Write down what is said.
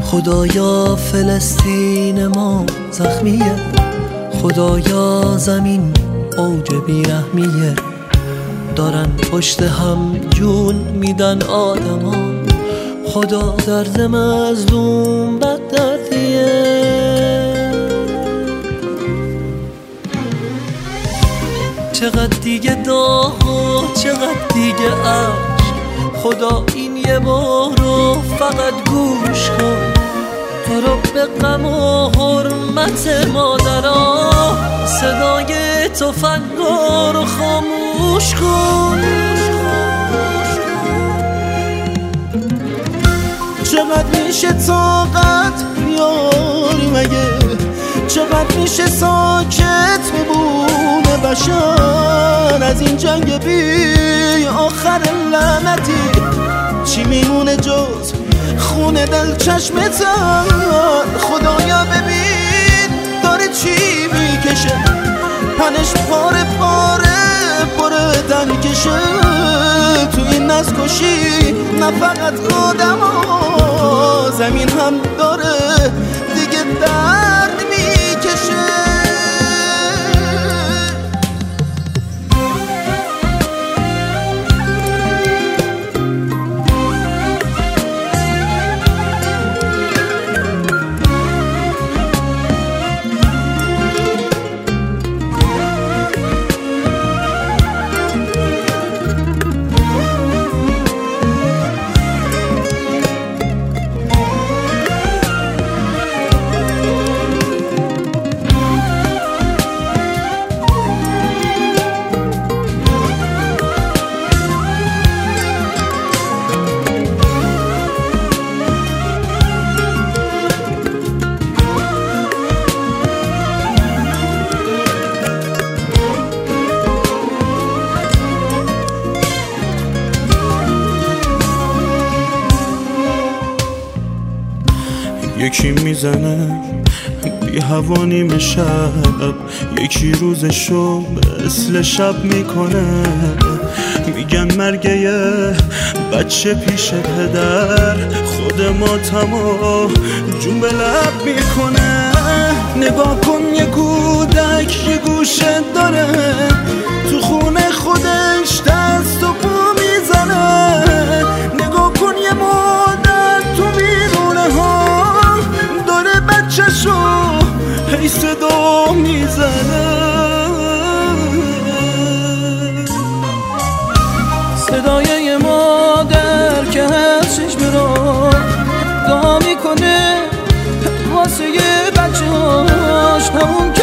خدایا فلسطین ما زخمیه، خدایا زمین اوج بیرحمیه، دارن پشت هم جون میدن آدما، خدا درد مظلوم بد دردیه. چقدر دیگه داغ و چقدر دیگه عشق، خدا این یه بار رو فقط گوش کن، تو رو به غم و حرمت مادرها، صدای تفنگا رو خاموش کن. چقدر میشه طاقت بیاری مگه، چقدر میشه ساکت بمونه بشر از این جنگ بی آخر لعنتی؟ چی میمونه جز خون دل چشمتن؟ خدایا ببین داره چی میکشه، پنش پاره پاره بردن کشه تو این نسکشی، نه فقط آدم ها زمین هم داره دیگه درد میکشه. یکی میزنه بی هوا نیمه شب، یکی روزشو مثل شب میکنه، میگن مرگ یه بچه پیش پدر، خود ماتمو جون به لب میکنه. نگاه کن یه کودک یه گوشه داره، تو خونه خودش دست و پا میزنه. نگاه کن یه مادر تو بیرونه ها داره بچه‌شو هی صدا میزنه، صدای یه مادر که هر چشم رو دعا میکنه واسه یه بچه هاش، همون